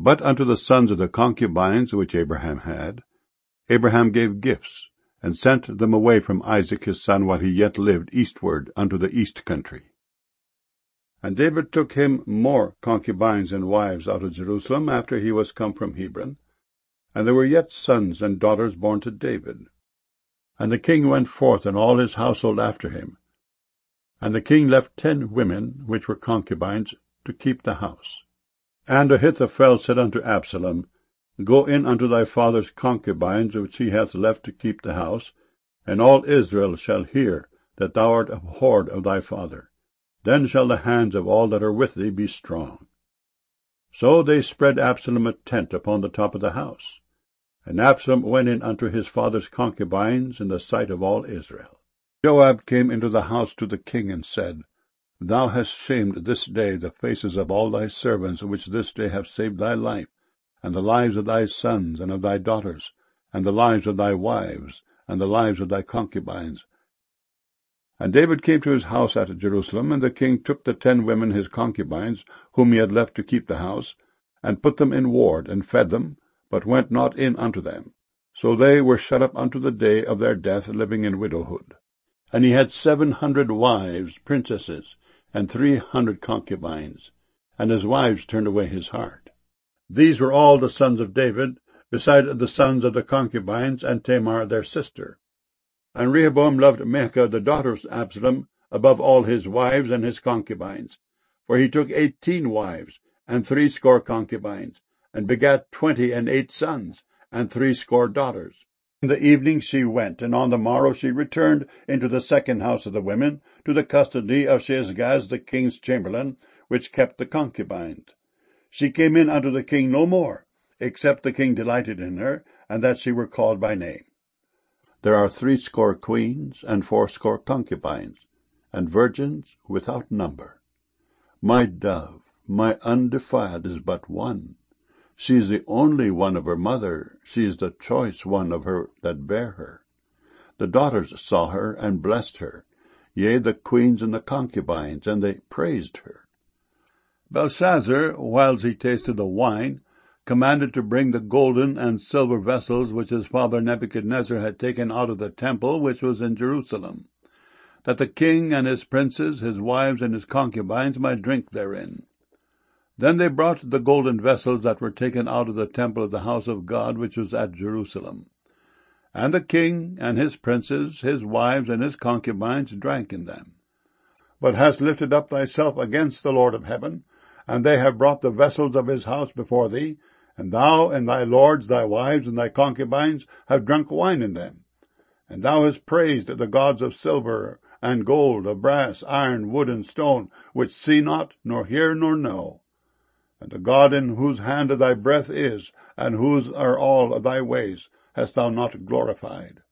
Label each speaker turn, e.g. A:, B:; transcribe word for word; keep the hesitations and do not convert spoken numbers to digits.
A: But unto the sons of the concubines which Abraham had, Abraham gave gifts, and sent them away from Isaac his son while he yet lived eastward unto the east country. And David took him more concubines and wives out of Jerusalem after he was come from Hebron, and there were yet sons and daughters born to David. And the king went forth and all his household after him. And the king left ten women, which were concubines, to keep the house. And Ahithophel said unto Absalom, Go in unto thy father's concubines, which he hath left to keep the house, and all Israel shall hear that thou art abhorred of thy father. Then shall the hands of all that are with thee be strong. So they spread Absalom a tent upon the top of the house. And Absalom went in unto his father's concubines in the sight of all Israel. Joab came into the house to the king, and said, Thou hast shamed this day the faces of all thy servants, which this day have saved thy life, and the lives of thy sons and of thy daughters, and the lives of thy wives, and the lives of thy concubines. And David came to his house at Jerusalem, and the king took the ten women his concubines, whom he had left to keep the house, and put them in ward, and fed them, but went not in unto them. So they were shut up unto the day of their death, living in widowhood. And he had seven hundred wives, princesses, and three hundred concubines, and his wives turned away his heart. These were all the sons of David, beside the sons of the concubines, and Tamar their sister. And Rehoboam loved Maachah the daughter of Absalom above all his wives and his concubines. For he took eighteen wives, and threescore concubines, and begat twenty and eight sons, and threescore daughters. In the evening she went, and on the morrow she returned into the second house of the women, to the custody of Shaashgaz the king's chamberlain, which kept the concubines. She came in unto the king no more, except the king delighted in her, and that she were called by name. There are threescore queens, and fourscore concubines, and virgins without number. My dove, my undefiled, is but one. She is the only one of her mother, she is the choice one of her that bare her. The daughters saw her, and blessed her, yea, the queens and the concubines, and they praised her. Belshazzar, whiles he tasted the wine, commanded to bring the golden and silver vessels which his father Nebuchadnezzar had taken out of the temple which was in Jerusalem, that the king and his princes, his wives, and his concubines might drink therein. Then they brought the golden vessels that were taken out of the temple of the house of God which was at Jerusalem. And the king and his princes, his wives, and his concubines drank in them. But hast lifted up thyself against the Lord of heaven, and they have brought the vessels of his house before thee, and thou and thy lords, thy wives, and thy concubines have drunk wine in them. And thou hast praised the gods of silver and gold, of brass, iron, wood, and stone, which see not, nor hear, nor know. And the God in whose hand thy breath is, and whose are all thy ways, hast thou not glorified.